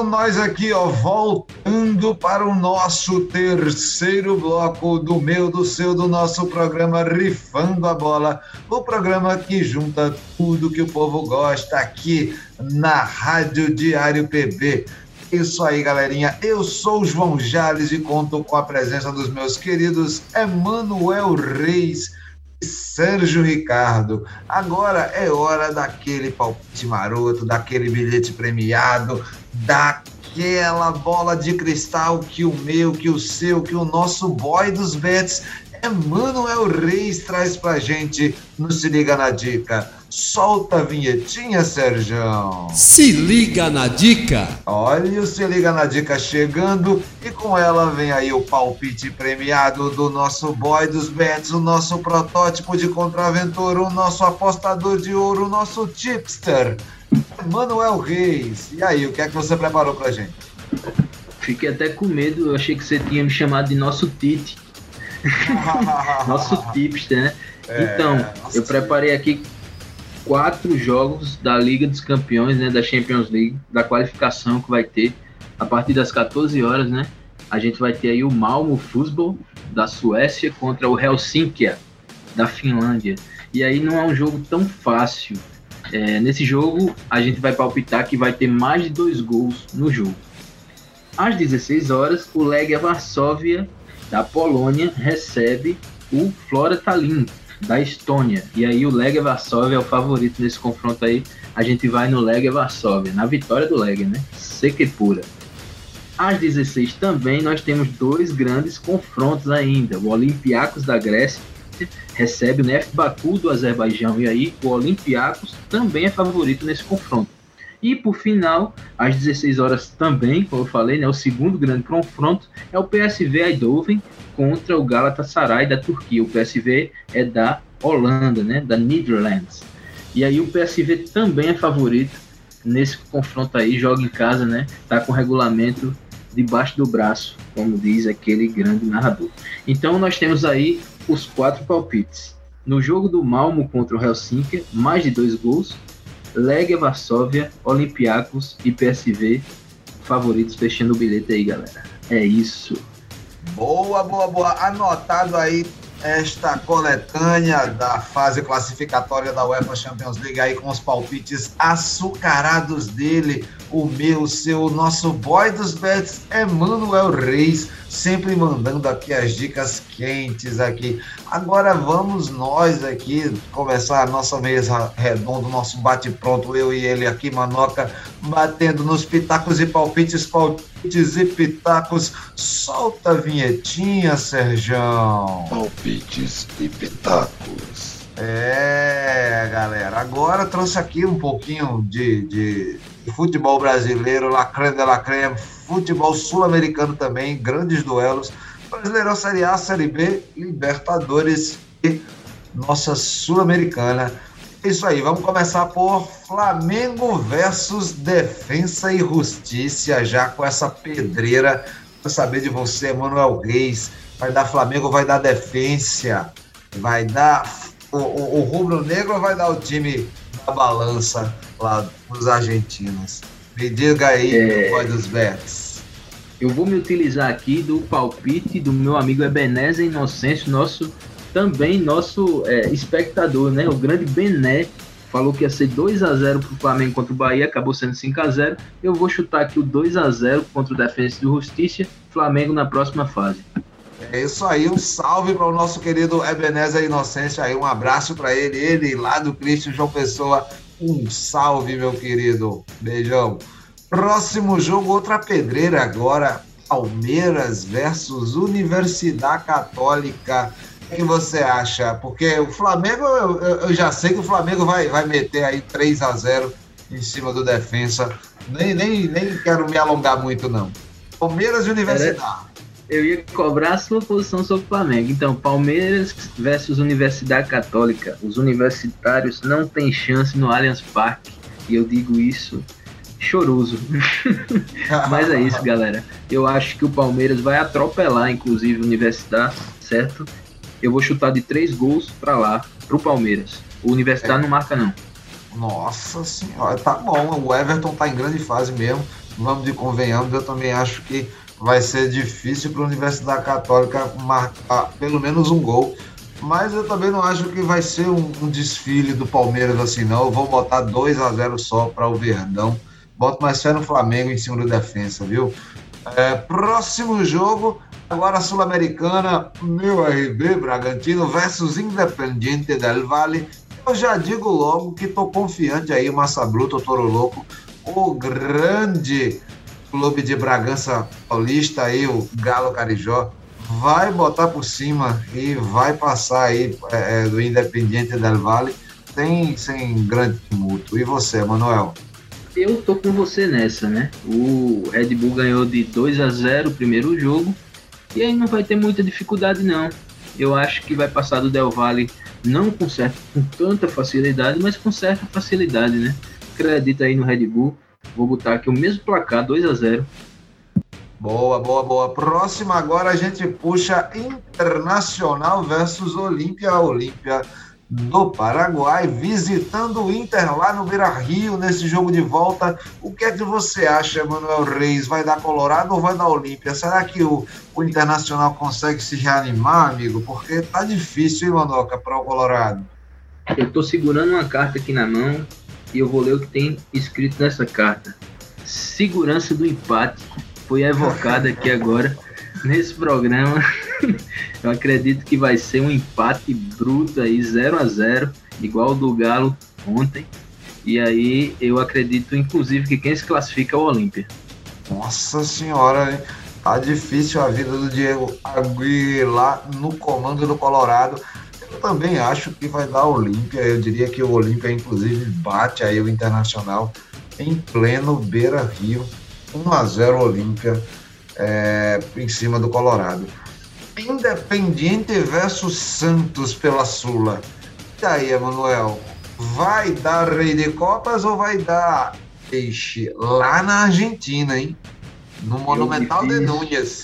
nós aqui, ó, voltando para o nosso terceiro bloco do meu, do seu, do nosso programa Rifando a Bola, o programa que junta tudo que o povo gosta aqui na Rádio Diário PB. Isso aí, galerinha, eu sou o João Jales e conto com a presença dos meus queridos Emanuel Reis e Sérgio Ricardo. Agora é hora daquele palpite maroto, daquele bilhete premiado, daquela bola de cristal que o meu, que o seu, que o nosso boy dos bets, Emanuel Reis, traz pra gente no Se Liga na Dica. Solta a vinhetinha, Sérgio. Se liga na dica. Olha o Se Liga na Dica chegando e com ela vem aí o palpite premiado do nosso boy dos bets, o nosso protótipo de contraventor, o nosso apostador de ouro, o nosso tipster, Emanuel Reis. E aí, o que é que você preparou pra gente? Fiquei até com medo, eu achei que você tinha me chamado de nosso Tite. Nosso tipster, né? Então, eu preparei aqui 4 jogos da Liga dos Campeões, né, da Champions League, da qualificação que vai ter a partir das 14 horas, né? A gente vai ter aí o Malmö Fotboll da Suécia contra o Helsinki da Finlândia. E aí não é um jogo tão fácil. Nesse jogo a gente vai palpitar que vai ter mais de 2 gols no jogo. Às 16 horas, o Legia Varsóvia da Polônia recebe o Flora Tallinn da Estônia, e aí o Legia Varsóvia é o favorito nesse confronto aí. A gente vai no Legia Varsóvia, na vitória do Legia, né? Seca e pura. Às 16 também nós temos 2 grandes confrontos ainda. O Olympiacos da Grécia recebe o Neft Baku do Azerbaijão, e aí o Olympiacos também é favorito nesse confronto. E por final, às 16 horas também, como eu falei, né, o segundo grande confronto é o PSV Eindhoven contra o Galatasaray da Turquia. O PSV é da Holanda, né, da Netherlands. E aí o PSV também é favorito nesse confronto aí, joga em casa, né, tá com o regulamento debaixo do braço, como diz aquele grande narrador. Então nós temos aí os 4 palpites. No jogo do Malmö contra o Helsinki, mais de 2 gols. Legia Varsóvia, Olympiacos e PSV favoritos, fechando o bilhete aí, galera. É isso. Boa. Anotado aí esta coletânea da fase classificatória da UEFA Champions League aí com os palpites açucarados dele, o meu, o seu, o nosso boy dos bets, Emanuel Reis, sempre mandando aqui as dicas quentes aqui. Agora vamos nós aqui começar a nossa mesa redonda, o nosso bate-pronto, eu e ele aqui, Manoca, batendo nos pitacos e palpites e pitacos. Solta a vinhetinha, Serjão. Palpites e pitacos. Galera, agora trouxe aqui um pouquinho de futebol brasileiro, lacreme de lacreme, futebol sul-americano também, grandes duelos, Brasileirão Série A, Série B, Libertadores e nossa Sul-Americana. É isso aí, vamos começar por Flamengo versus Defensa e Justiça, já com essa pedreira. Quero saber de você, Emanuel Reis, vai dar Flamengo ou vai dar Defensa? Vai dar o rubro-negro ou vai dar o time da balança lá dos argentinos? Me diga aí, boy dos bets. Eu vou me utilizar aqui do palpite do meu amigo Ebenezer Inocêncio, nosso espectador, né? O grande Bené falou que ia ser 2-0 pro Flamengo contra o Bahia, acabou sendo 5-0. Eu vou chutar aqui o 2-0 contra o Defensa e Justiça, Flamengo na próxima fase. É isso aí, um salve para o nosso querido Ebenezer Inocêncio aí, um abraço para ele lá do Cristo João Pessoa, um salve, meu querido, beijão. Próximo jogo, outra pedreira agora, Palmeiras versus Universidade Católica. O que você acha? Porque o Flamengo, eu já sei que o Flamengo vai meter aí 3-0 em cima do Defensa, nem quero me alongar muito não. Palmeiras e Universidade. Eu ia cobrar a sua posição sobre o Flamengo. Então, Palmeiras versus Universidade Católica. Os universitários não têm chance no Allianz Parque. E eu digo isso choroso. Mas é isso, galera. Eu acho que o Palmeiras vai atropelar, inclusive, a Universidade, certo? Eu vou chutar de 3 gols pra lá, pro Palmeiras. O Universidade não marca, não. Nossa senhora, tá bom. O Everton tá em grande fase mesmo. vamos de convenhamos, eu também acho que vai ser difícil para a Universidade Católica marcar pelo menos um gol. Mas eu também não acho que vai ser um desfile do Palmeiras assim, não. Eu vou botar 2-0 só para o Verdão. Boto mais fé no Flamengo em cima do defensa, viu? Próximo jogo, agora a Sul-Americana, meu RB Bragantino versus Independiente del Valle. Eu já digo logo que estou confiante aí, Massa Bruta, Toro Louco, o grande clube de Bragança Paulista aí, o Galo Carijó, vai botar por cima e vai passar aí do Independiente del Valle sem grande tumulto. E você, Manuel? Eu tô com você nessa, né? O Red Bull ganhou de 2-0 o primeiro jogo e aí não vai ter muita dificuldade, não. Eu acho que vai passar do Del Valle não com tanta facilidade, mas com certa facilidade, né? Acredito aí no Red Bull. Vou botar aqui o mesmo placar, 2-0. Boa. Próxima agora a gente puxa Internacional versus Olímpia do Paraguai, visitando o Inter lá no Beira-Rio, nesse jogo de volta. O que é que você acha, Manuel Reis? Vai dar Colorado ou vai dar Olímpia? Será que o Internacional consegue se reanimar, amigo? Porque tá difícil, hein, Manoca, para o Colorado? Eu tô segurando uma carta aqui na mão e eu vou ler o que tem escrito nessa carta. Segurança do empate foi evocada aqui agora nesse programa. Eu acredito que vai ser um empate bruto aí, 0-0, igual o do Galo ontem. E aí eu acredito, inclusive, que quem se classifica é o Olímpia. Nossa senhora, hein? Tá difícil a vida do Diego Aguilar no comando do Colorado. Eu também acho que vai dar Olímpia. Eu diria que o Olímpia, inclusive, bate aí o Internacional em pleno Beira-Rio. 1-0 Olímpia em cima do Colorado. Independiente versus Santos pela Sula. E aí, Emanuel? Vai dar Rei de Copas ou vai dar Peixe? Lá na Argentina, hein? No Monumental de Núñez.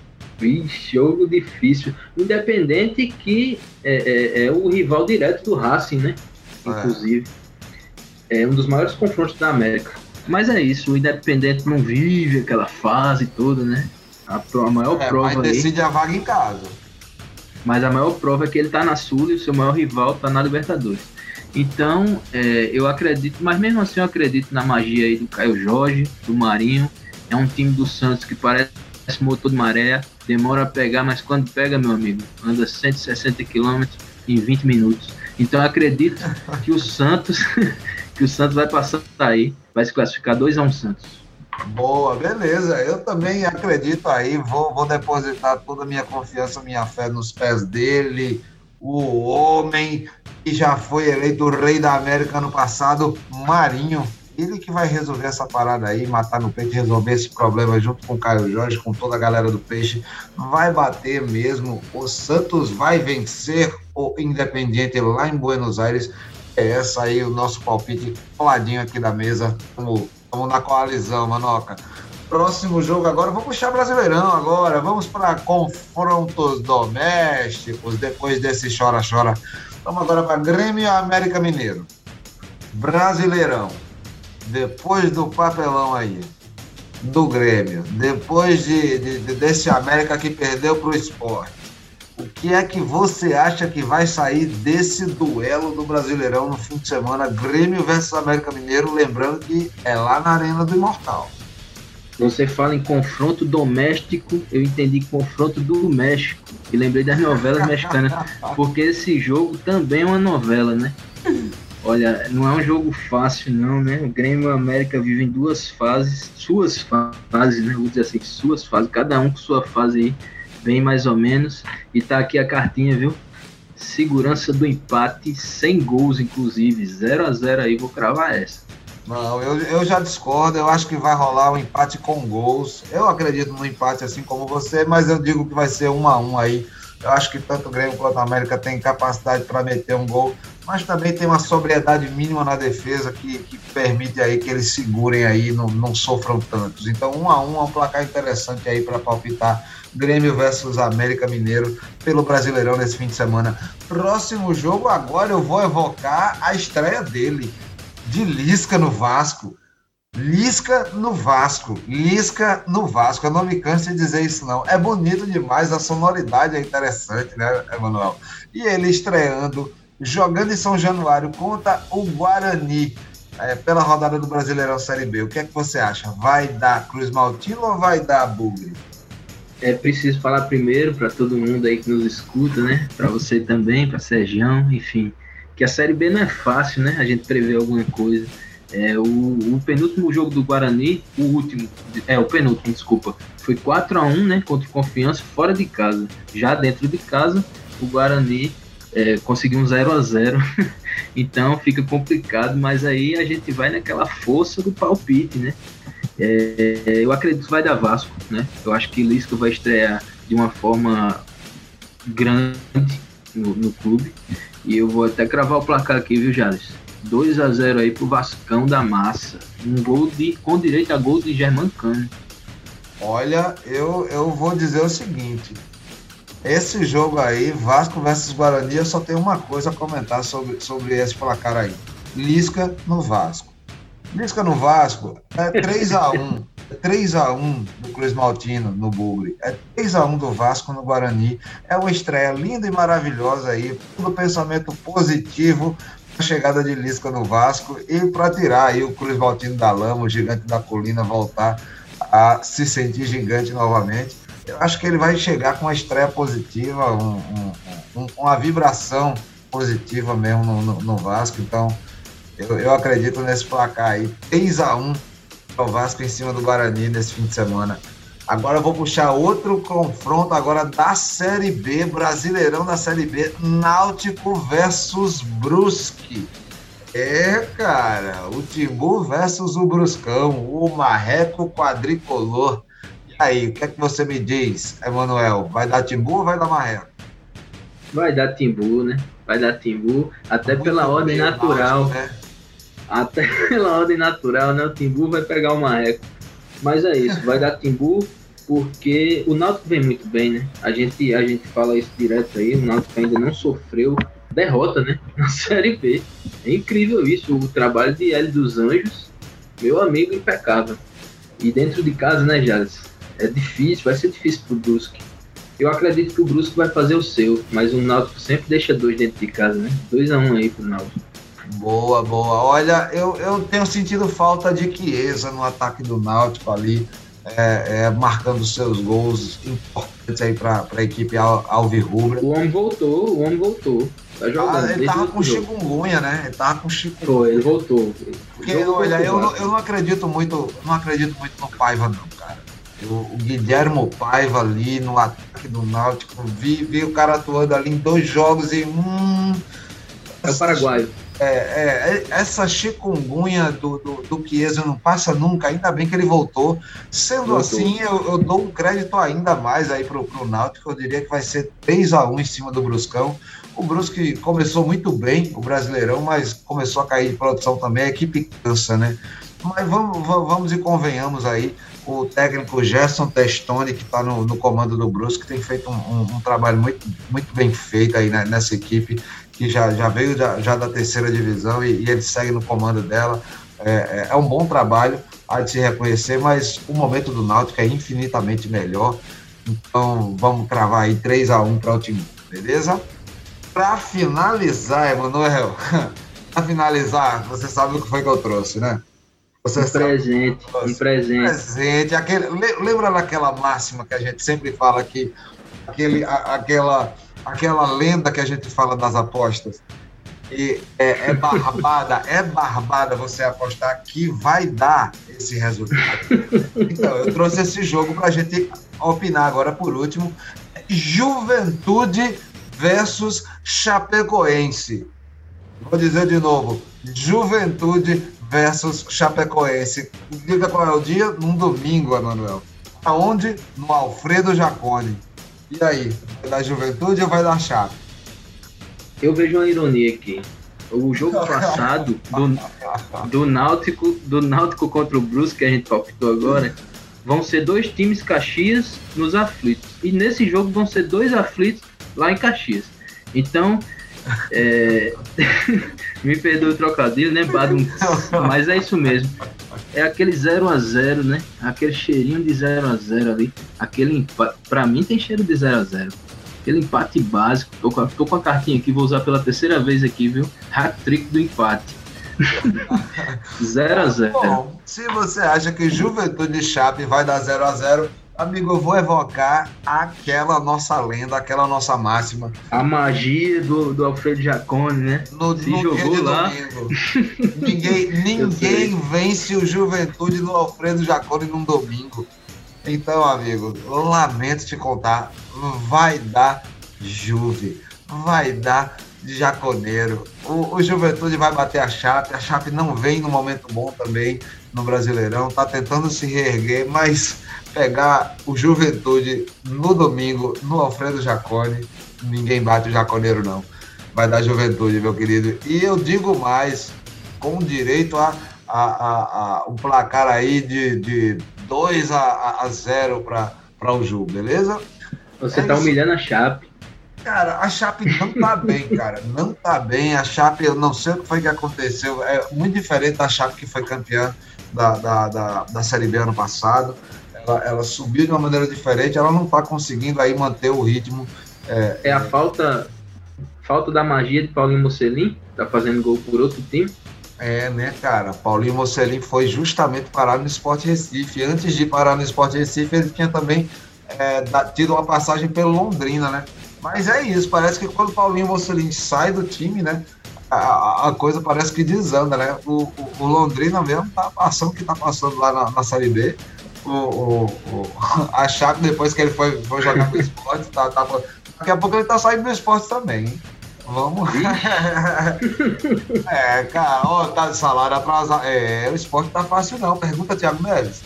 Jogo difícil. Independente que é o rival direto do Racing, né? Inclusive. É um dos maiores confrontos da América. Mas é isso, o Independente não vive aquela fase toda, né? A maior prova mas decide a vaga em casa. Mas a maior prova é que ele tá na Sula e o seu maior rival tá na Libertadores. Então, eu acredito, mas mesmo assim eu acredito na magia aí do Caio Jorge, do Marinho. É um time do Santos que parece motor de maré, demora a pegar, mas quando pega, meu amigo, anda 160 km em 20 minutos. Então eu acredito que o Santos vai passar aí, vai se classificar 2-1 Santos. Boa, beleza. Eu também acredito aí, vou depositar toda a minha confiança, minha fé nos pés dele, o homem que já foi eleito o Rei da América no passado, Marinho. Ele que vai resolver essa parada aí, matar no peito, resolver esse problema junto com o Caio Jorge, com toda a galera do Peixe. Vai bater mesmo, o Santos vai vencer o Independiente lá em Buenos Aires. É essa aí o nosso palpite coladinho aqui da mesa. Vamos na coalizão, Manoca. Próximo jogo agora, vamos puxar Brasileirão agora. Vamos para confrontos domésticos, depois desse chora-chora. Vamos agora para Grêmio e América Mineiro. Brasileirão. Depois do papelão aí, do Grêmio, depois desse América que perdeu para o Sport, o que é que você acha que vai sair desse duelo do Brasileirão no fim de semana, Grêmio versus América Mineiro, lembrando que é lá na Arena do Imortal? Você fala em confronto doméstico, eu entendi confronto do México, e lembrei das novelas mexicanas, porque esse jogo também é uma novela, né? Olha, não é um jogo fácil não, né? O Grêmio e o América vivem suas fases, né? Vou dizer assim, suas fases, cada um com sua fase aí, bem mais ou menos. E tá aqui a cartinha, viu? Segurança do empate, sem gols, inclusive, 0-0 aí, vou cravar essa. Não, eu já discordo, eu acho que vai rolar um empate com gols. Eu acredito no empate assim como você, mas eu digo que vai ser 1-1 aí. Eu acho que tanto o Grêmio quanto a América tem capacidade para meter um gol, mas também tem uma sobriedade mínima na defesa que permite aí que eles segurem aí, não sofram tantos. Então 1-1 é um placar interessante aí para palpitar Grêmio versus América Mineiro pelo Brasileirão nesse fim de semana. Próximo jogo agora eu vou evocar a estreia dele, de Lisca no Vasco. Lisca no Vasco. Lisca no Vasco. Eu não me canso de dizer isso, não. É bonito demais, a sonoridade é interessante, né, Emanuel? E ele estreando, jogando em São Januário contra o Guarani, pela rodada do Brasileirão Série B. O que é que você acha? Vai dar Cruz Maltino ou vai dar Bugre? É preciso falar primeiro para todo mundo aí que nos escuta, né? Para você também, para Sergião, enfim. Que a Série B não é fácil, né? A gente prever alguma coisa. O penúltimo jogo do Guarani, o penúltimo, desculpa, foi 4-1, né, contra o Confiança, fora de casa. Já dentro de casa, o Guarani conseguiu um 0-0, então fica complicado, mas aí a gente vai naquela força do palpite, né? Eu acredito que vai dar Vasco, né? Eu acho que Lisca vai estrear de uma forma grande no clube, e eu vou até cravar o placar aqui, viu, Jales? 2-0 aí pro Vascão da Massa. Um gol com direito a gol de Germancano. Olha, eu vou dizer o seguinte. Esse jogo aí, Vasco versus Guarani, eu só tenho uma coisa a comentar sobre esse placar aí. Lisca no Vasco. Lisca no Vasco é 3-1. 3-1 do Cruz Maltino no Bugre. É 3-1 do Vasco no Guarani. É uma estreia linda e maravilhosa aí. Todo pensamento positivo. A chegada de Lisca no Vasco e para tirar aí o Cruz Maltino da lama, o gigante da colina, voltar a se sentir gigante novamente. Eu acho que ele vai chegar com uma estreia positiva, uma vibração positiva mesmo no Vasco. Então, eu acredito nesse placar aí. 3-1 para o Vasco em cima do Guarani nesse fim de semana. Agora eu vou puxar outro confronto agora da Série B, Brasileirão da Série B, Náutico versus Brusque. Cara, o Timbu versus o Bruscão, o Marreco quadricolor. E aí, o que é que você me diz, Emanuel? Vai dar Timbu ou vai dar Marreco? Vai dar Timbu, né? Vai dar Timbu, até pela ordem natural. Náutico, né? Até pela ordem natural, né? O Timbu vai pegar o Marreco. Mas é isso, vai dar Timbu, porque o Náutico vem muito bem, né? A gente fala isso direto aí, o Náutico ainda não sofreu derrota, né? Na Série B. É incrível isso, o trabalho de Hélio dos Anjos, meu amigo, impecável. E dentro de casa, né, Jales? É difícil, vai ser difícil pro Brusque. Eu acredito que o Brusque vai fazer o seu, mas o Náutico sempre deixa 2 dentro de casa, né? 2-1 aí pro Náutico. Boa. Olha, eu tenho sentido falta de Chiesa no ataque do Náutico ali, marcando seus gols importantes aí para a equipe alvirrubra. O homem voltou. Tá jogando. Ele tava com chikungunya, né? Foi, ele voltou. Porque, olha, eu não acredito muito no Paiva, não, cara. O Guilhermo Paiva ali no ataque do Náutico, vi o cara atuando ali em 2 jogos e é o paraguaio. Essa chikungunya do Chiesa não passa nunca, ainda bem que ele voltou. Sendo assim, eu dou um crédito ainda mais aí pro Náutico, eu diria que vai ser 3-1 em cima do Bruscão. O Brusque começou muito bem, o Brasileirão, mas começou a cair de produção também, a equipe cansa, né? Mas vamos e convenhamos aí, o técnico Gerson Testoni, que está no comando do Brusque, tem feito um trabalho muito, muito bem feito aí nessa equipe, que já veio da 3ª divisão e ele segue no comando dela. É um bom trabalho, há de se reconhecer, mas o momento do Náutico é infinitamente melhor. Então vamos cravar aí 3-1 para o time, beleza? Para finalizar, Emanuel, você sabe o que foi que eu trouxe, né? Um presente. Lembra daquela máxima que a gente sempre fala aqui, aquela lenda que a gente fala das apostas? E é barbada você apostar que vai dar esse resultado. Então, eu trouxe esse jogo para a gente opinar agora por último. Juventude versus Chapecoense. Vou dizer de novo, Juventude versus Chapecoense. Diga qual é o dia? Num domingo, Emanuel. Aonde? No Alfredo Jaconi. E aí? Vai dar Juventude ou vai dar Chape? Eu vejo uma ironia aqui. O jogo passado do Náutico contra o Brusque, que a gente palpitou agora, vão ser 2 times Caxias nos aflitos. E nesse jogo vão ser 2 aflitos lá em Caxias. Então, me perdoe o trocadilho, né, Badum? Mas é isso mesmo. é aquele 0x0, né? Aquele cheirinho de 0x0 ali. Aquele empate, pra mim tem cheiro de 0x0. Aquele empate básico. Tô com a cartinha aqui, vou usar pela terceira vez aqui, viu? Hat-trick do empate. 0x0. Bom, se você acha que Juventude e Chape vai dar 0x0, amigo, eu vou evocar aquela nossa lenda, aquela nossa máxima. A magia do Alfredo Jaconi, né? No dia de lá. Domingo. Ninguém vence o Juventude no Alfredo Jaconi num domingo. Então, amigo, lamento te contar, vai dar Juve, vai dar Jaconeiro. O Juventude vai bater a Chape não vem no momento bom também no Brasileirão, tá tentando se reerguer, mas pegar o Juventude no domingo, no Alfredo Jaconi, ninguém bate o Jaconeiro não. Vai dar Juventude, meu querido. E eu digo mais, com direito a um placar aí de 2-0 para o Ju, beleza? Você tá humilhando a Chape. Cara, a Chape não tá bem, cara. Não tá bem. A Chape, eu não sei o que foi que aconteceu. É muito diferente da Chape que foi campeã da Série B ano passado. Ela subiu de uma maneira diferente. Ela não tá conseguindo aí manter o ritmo. É a falta da magia de Paulinho Mocelin. Tá fazendo gol por outro time. Né, cara? Paulinho Mocelin foi justamente parar no Sport Recife. Antes de parar no Sport Recife, ele tinha também tido uma passagem pelo Londrina, né? Mas é isso, parece que quando o Paulinho Mocelin sai do time, né, a coisa parece que desanda, né? O Londrina mesmo tá passando o que tá passando lá na Série B. A Chape, depois que ele foi jogar pro Sport, daqui a pouco ele tá saindo do Sport também, hein? Vamos. Cara, tá de salário atrasado. O Sport tá fácil não, pergunta Thiago Neves.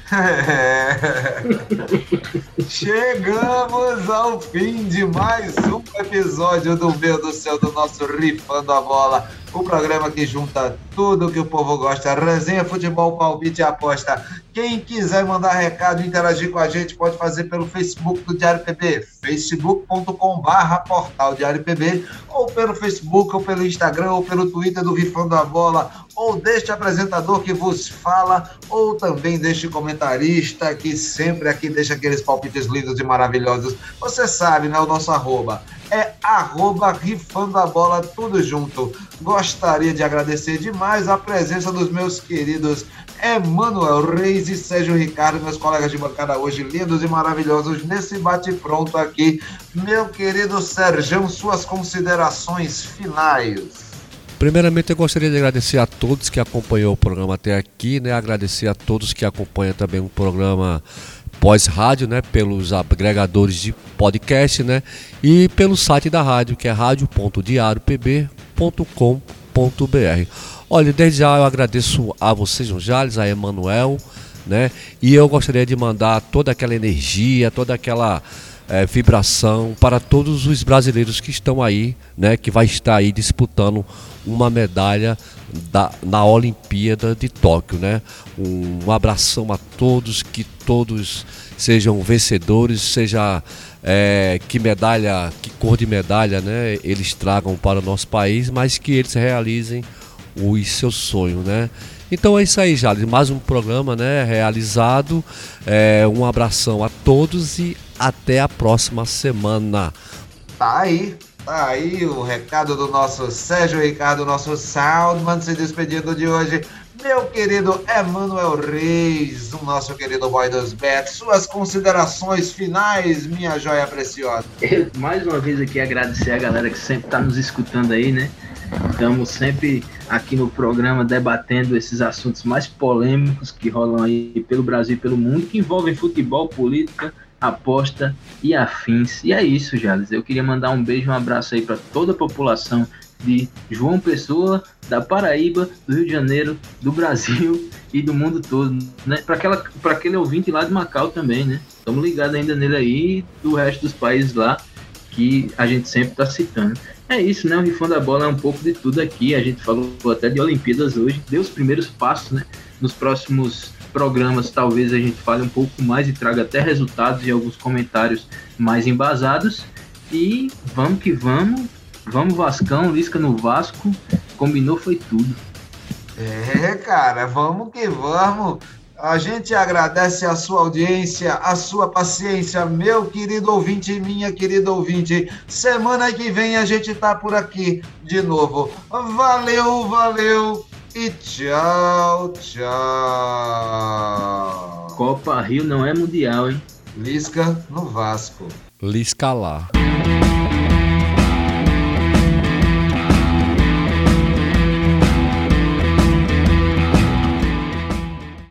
Chegamos ao fim de mais um episódio do Meu do Céu, do nosso Rifando a Bola, o programa que junta tudo que o povo gosta: resenha, futebol, palpite e aposta. Quem quiser mandar recado e interagir com a gente pode fazer pelo Facebook do Diário PB, facebook.com/portal Diário PB, ou pelo Facebook, ou pelo Instagram, ou pelo Twitter do Rifando a Bola, ou deste apresentador que vos fala, ou também deste comentarista que sempre aqui deixa aqueles palpites lindos e maravilhosos. Você sabe, né? O nosso arroba é @Rifando a Bola, tudo junto. Gostaria de agradecer demais a presença dos meus queridos Emanuel Reis e Sérgio Ricardo, meus colegas de bancada hoje, lindos e maravilhosos nesse bate-pronto aqui. Meu querido Sérgio, suas considerações finais. Primeiramente, eu gostaria de agradecer a todos que acompanhou o programa até aqui, né? Agradecer a todos que acompanham também o programa pós-rádio, né? Pelos agregadores de podcast, né? E pelo site da rádio, que é radio.diariopb.com.br. Olha, desde já eu agradeço a vocês, João Jales, a Emanuel, né? E eu gostaria de mandar toda aquela energia, toda aquela vibração para todos os brasileiros que estão aí, né? Que vai estar aí disputando uma medalha na Olimpíada de Tóquio, né? Um abração a todos, que todos sejam vencedores, seja que medalha, que cor de medalha, né? Eles tragam para o nosso país, mas que eles realizem os seus sonhos, né? Então é isso aí, Jales, mais um programa, né, realizado. Um abração a todos e até a próxima semana. Tá aí o recado do nosso Sérgio Ricardo, nosso Soundman, se despedindo de hoje. Meu querido Emanuel Reis, o nosso querido boy dos bets, suas considerações finais, minha joia preciosa. Mais uma vez aqui agradecer a galera que sempre está nos escutando aí, né? Estamos sempre aqui no programa debatendo esses assuntos mais polêmicos que rolam aí pelo Brasil e pelo mundo, que envolvem futebol, política, aposta e afins. E é isso, Jales. Eu queria mandar um beijo, um abraço aí para toda a população de João Pessoa, da Paraíba, do Rio de Janeiro, do Brasil e do mundo todo, né? Para aquele ouvinte lá de Macau também, né? Estamos ligados ainda nele aí, do resto dos países lá que a gente sempre está citando. É isso, né? O Rifando a Bola é um pouco de tudo aqui. A gente falou até de Olimpíadas hoje, deu os primeiros passos, né? Nos próximos programas talvez a gente fale um pouco mais e traga até resultados e alguns comentários mais embasados. E vamos que vamos. Vamos Vascão, Lisca no Vasco. Combinou, foi tudo. Cara, vamos que vamos. A gente agradece a sua audiência, a sua paciência, meu querido ouvinte e minha querida ouvinte. Semana que vem a gente tá por aqui de novo. Valeu, valeu e tchau, tchau. Copa Rio não é mundial, hein? Lisca no Vasco. Lisca lá.